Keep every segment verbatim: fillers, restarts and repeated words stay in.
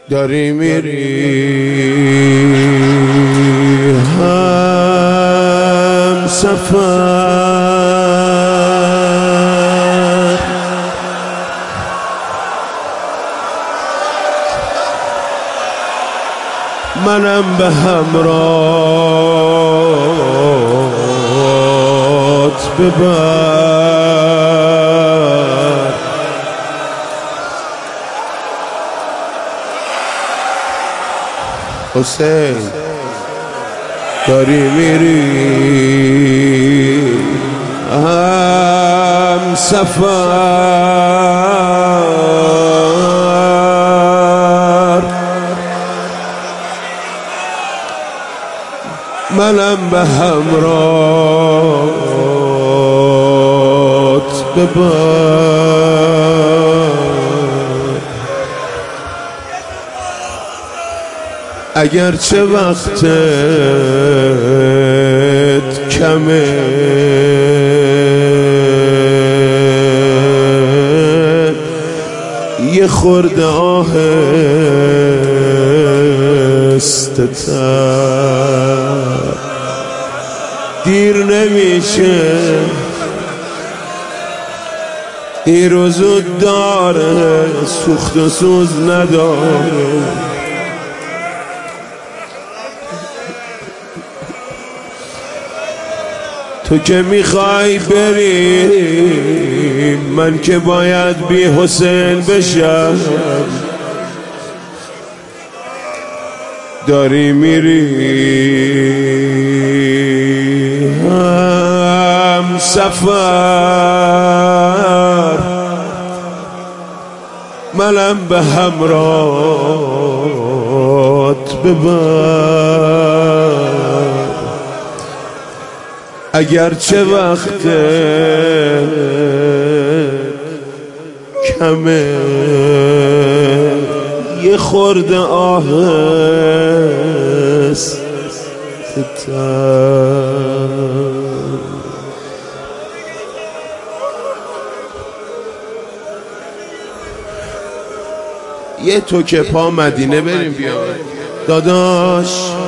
داری میری هم سفر، منم به همراهت ببر. حسین داری میری هم سفر، منم به همراهت ببر. اگرچه وقتت کمه، یه خورده آهسته تر، دیر نمیشه این روزو داره، سوخت و سوز نداره. تو که میخوای بری، من که باید بی حسین بشم. داری میری هم سفر، منم به همراهت ببر. اگرچه وقت کمه، یه خورده آهسته تر. یه تو که پا مدینه بریم بیا داداش.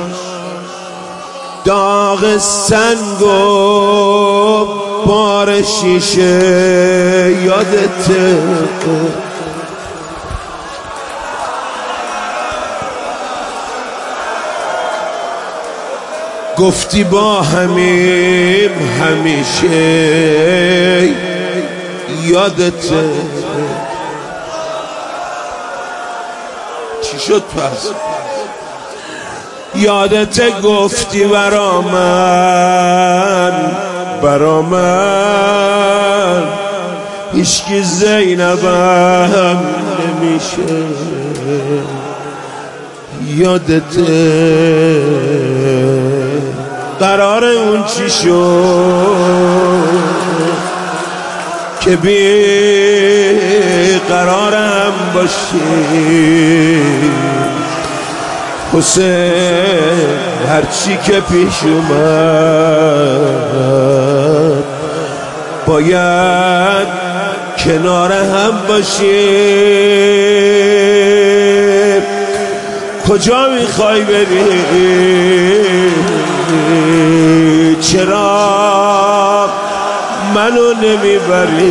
داغ سنگ و بار شیشه یادته، گفتی با همیم همیشه یادته. چی شد پس؟ یادت گفتی برا من، برا من هیچکی زینبم نمیشه. یادته قرار اون چی شد که بی قرارم باشی. حسین هرچی که پیش اومد باید کنار هم باشیم. کجا میخوای بری؟ چرا منو نمیبری؟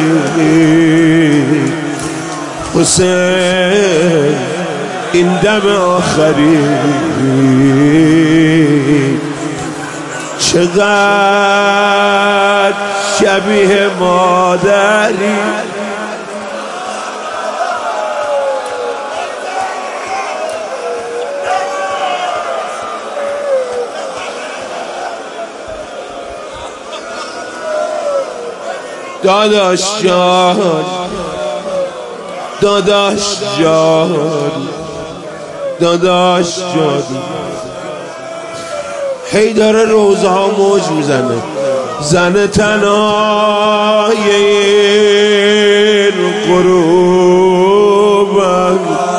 حسین این دم آخری چقدر شبیه مادری. داداش جان، داداش جان، داداش جان، هی داره روزها موج میزنه. زن تنهای این غروبم،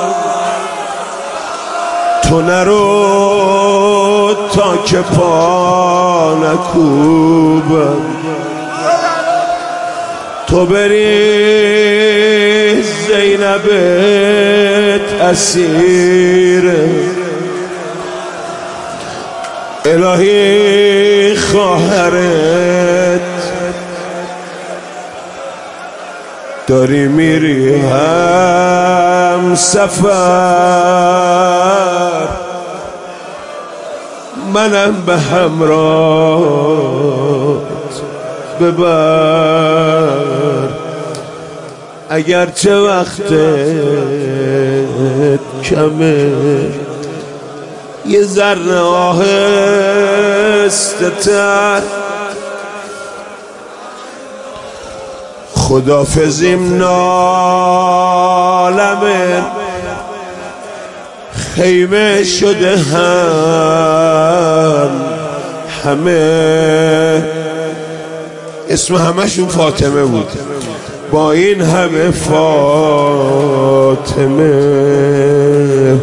تو نرو تا که پا نکوبم. تو تو بری زینبت اسیر الهی خواهرت داری میری هم سفر منم به همراه ببر اگر چه وقتت کمه یه ذره آهسته تر خدافزیم نالمه خیمه شده هم همه اسم همشون فاطمه بود با این همه فاطمه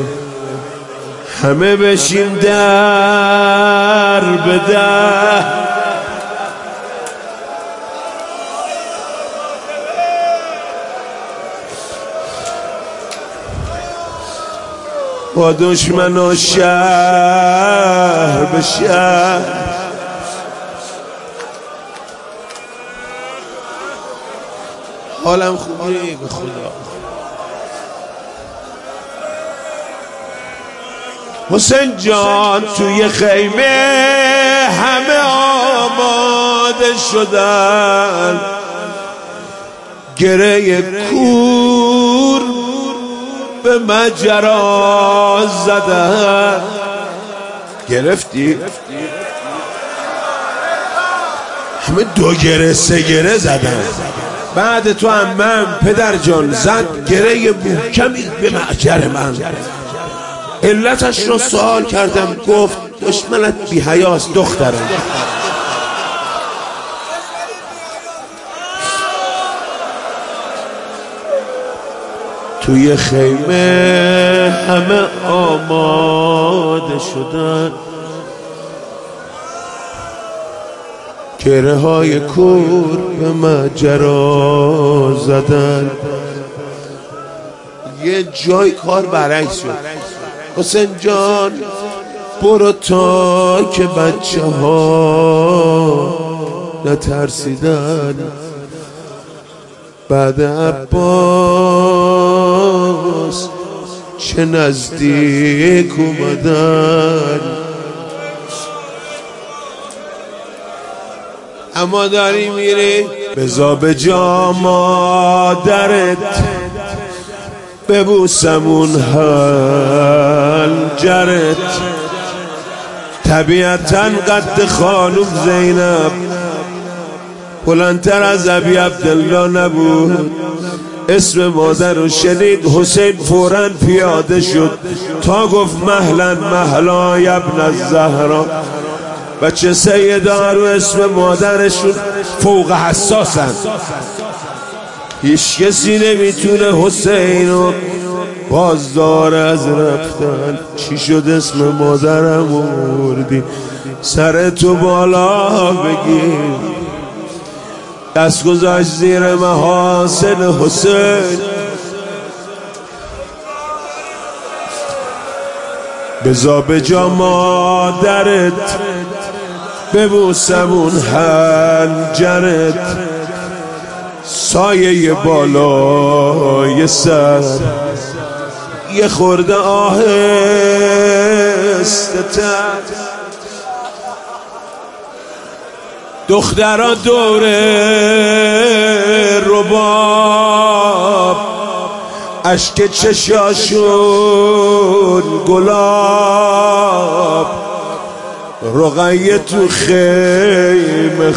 همه بشیم در بده با دشمن و شهر به شهر حالم خوبی به خدا حسین جان توی خیمه همه آماده شدن گره کور به مجرا زدن گرفتی؟ همه دو گره سه گره زدن بعد تو عمم پدر جان زد گره محکمی به معجر من علتش رو سوال کردم گفت دشمنت بی حیاست دخترم توی خیمه همه آماده شدن گره های کور به مجرا زدن یه جای کار برعکس شد حسین جان برو تا که بچه ها نترسیدن بعد عباس چه نزدیک اومدن اما داری میری بزا به جا مادرت ببوسمون هنجرت طبیعتاً قد خانوم زینب بلندتر از ابی عبدالله نبود اسم مادر رو شنید حسین فوراً پیاده شد تا گفت مهلا مهلا ابن الزهرا بچه سیدا رو اسم مادرشون فوق حساسن هیچ کسی نمیتونه حسینو بازدار از رفتن چی شد اسم مادرم آوردی سر تو بالا بگیر دست گذاشت زیر محاسن حسین بزا به جا مادرت ببوسمون هنجرت سایه بالای سر یه خورده آهسته تر دخترها دوره رباب اشک چشاشون گلاب رقیه تو خیمه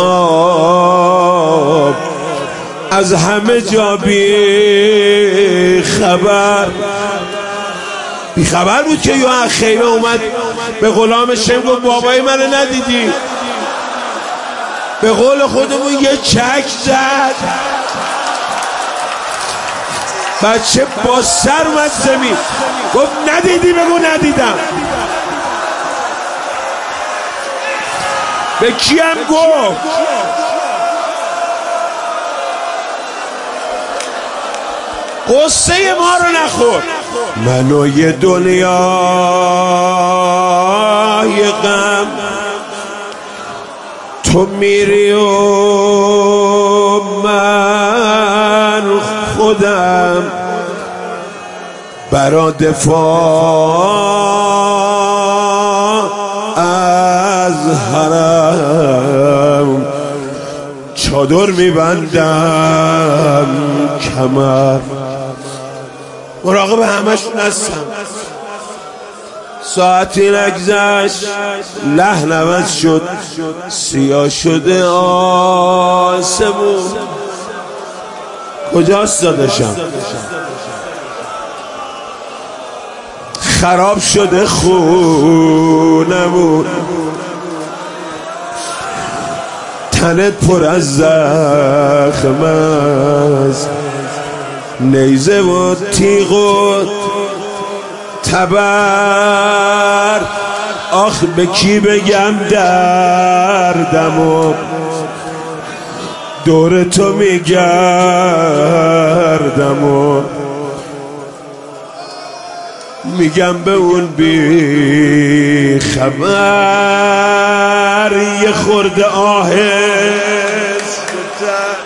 خواب از همه جا بی خبر بی خبر بود که یه خیمه اومد به غلام شم گفت بابای منو ندیدی به قول خودمون یه چک زد بچه با سر اومد زمین گفت ندیدی بگو ندیدم به کیم گفت قصه ما رو نخور. منو یه دنیای غم تو میری و من خودم برا دفاع از حرم چادر میبندم کمر. مراقب همشون هستم. ساعتی نگذشت لحن عوض شد، سیاه شده آسمون. کجاست داداشم؟ خراب شده خونمون، تنت پر از زخم است، نیزه و تیغ و تبر. آخ به کی بگم دردم و دور تو میگردم و میگم به اون بی خبر یه خورده آهسته‌تر.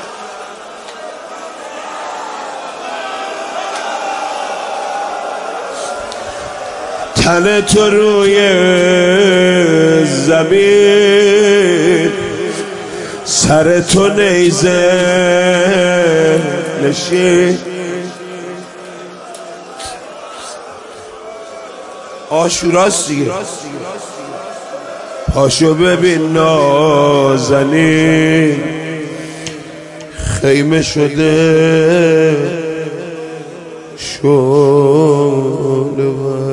تن تو روی زمین، سر تو نیزه نشین. عاشوراست دیگه، پاشو ببین نازنین خیمه شده شعله.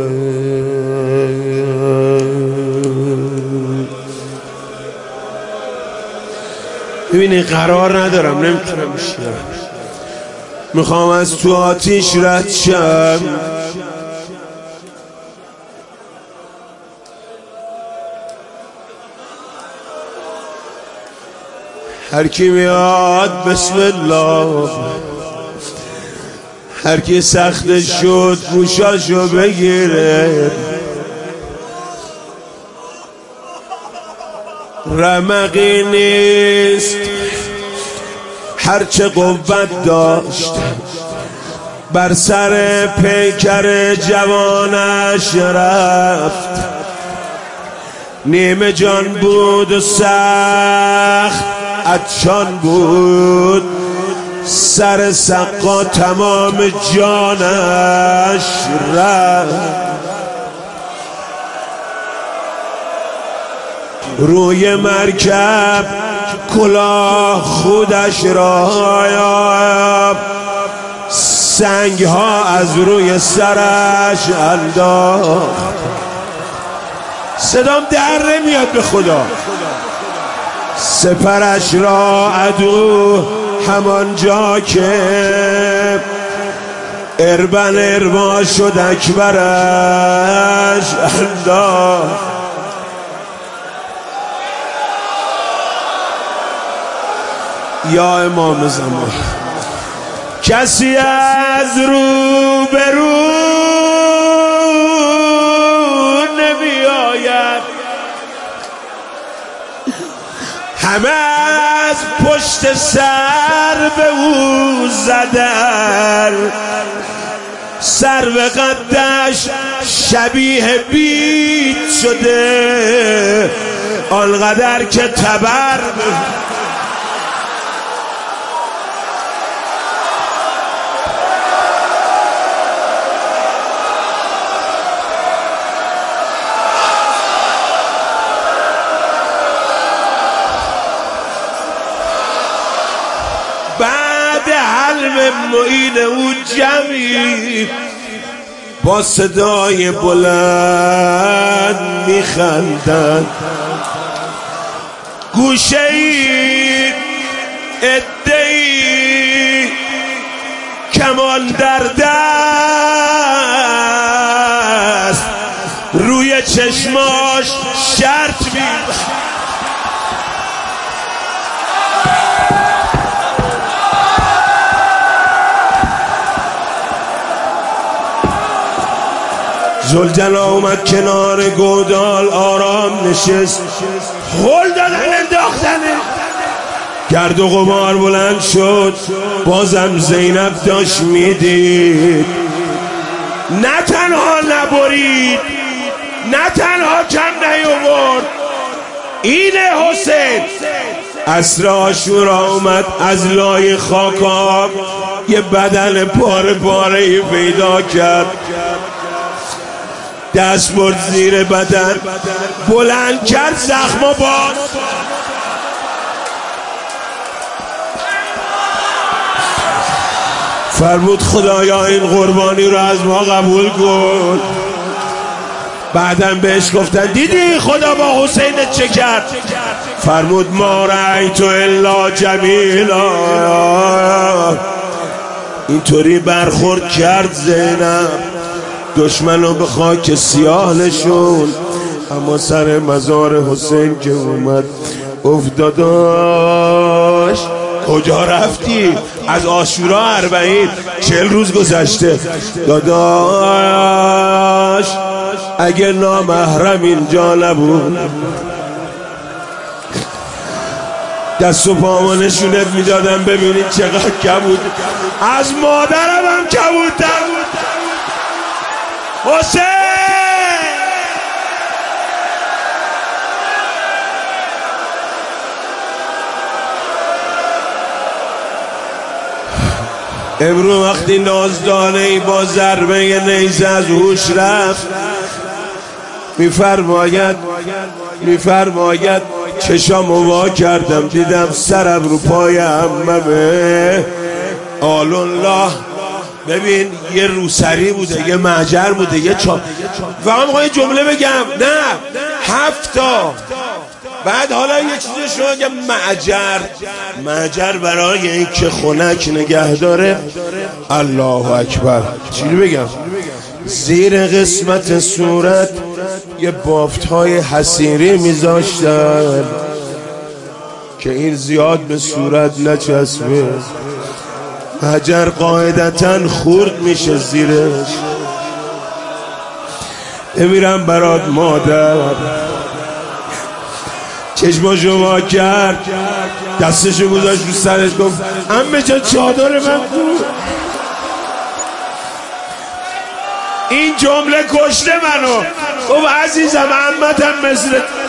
ببینی قرار ندارم، نمیتونم بشینم، میخوام از تو آتیش رد شم. هر کی میاد بسم الله، هر کی سخت شد گوشاشو بگیره. رمقی نیست هرچه قوت داشت بر سر پیکر جوانش رفت. نیمه جان بود و سخت عطشان بود، سر سقا تمام جانش رفت. روی مرکب کلاه خودش را سنگ ها از روی سرش انداخت. صدام در نمیاد به خدا. سپرش را عدو همان جا که اربن اربا شد اکبرش انداخت. یا امام زمان، کسی از رو به رو نمی آید، همه از پشت سر به او زدن. سر به قدش شبیه بیت شده، آنقدر که تبر بعد حلم معین او جمعی با صدای بلند میخندند. گوشه ای ادهی کمان در دست، روی چشماش شرط می‌بندند. زلجلا اومد کنار گودال آرام نشست، هل دادن انداختنه. گرد و غبار بلند شد، بازم زینب داشت میدید. نه تنها نبرید، نه تنها کم نیاورد، اینه حسین. عصر عاشورا اومد، از لای خاکا یه بدن پاره پاره پیدا کرد. دست برد زیر بدن، بلند کرد، زخما باز. فرمود خدایا این قربانی رو از ما قبول کن. بعدم بهش گفتن دیدی خدا با حسین چه کرد؟ فرمود ما رأیت الا جمیلا. اینطوری برخورد کرد زینب، دشمنو به خاک سیاه نشون. اما سر مزار حسین که اومد گفت داداش کجا رفتی؟ از عاشورا اربعین چهل روز گذشته. داداش اگه نامحرم اینجا نبود دست و پامو نشونت میدادم ببینید چقدر کبود. از مادرم هم کبودتر بود. حسین امرو وقتی نازدانه ای با ضربه نیزه از هوش رفت، میفرماید میفرماید چشامو وا کردم دیدم سرم رو پای عممه. آلالله ببین یه روسری بوده، یه معجر بوده، یه چا فقط میخوام یه جمله بگم، نه هفتا. بعد حالا یه چیزی شما بگم، معجر معجر برای این که خنک نگه داره. الله اکبر. چی بگم؟ زیر قسمت صورت یه بافت های حسیری میذاشتن که این زیاد به صورت نچسبه. حجر قاعدتا خورد میشه زیرش. بمیرم برات مادر. چشماشو وا کرد، دستشو گذاشت رو سرش، گفت عمه جان چادر من کو؟ این جمله کشته منو. گفت عزیزم عمتم مثل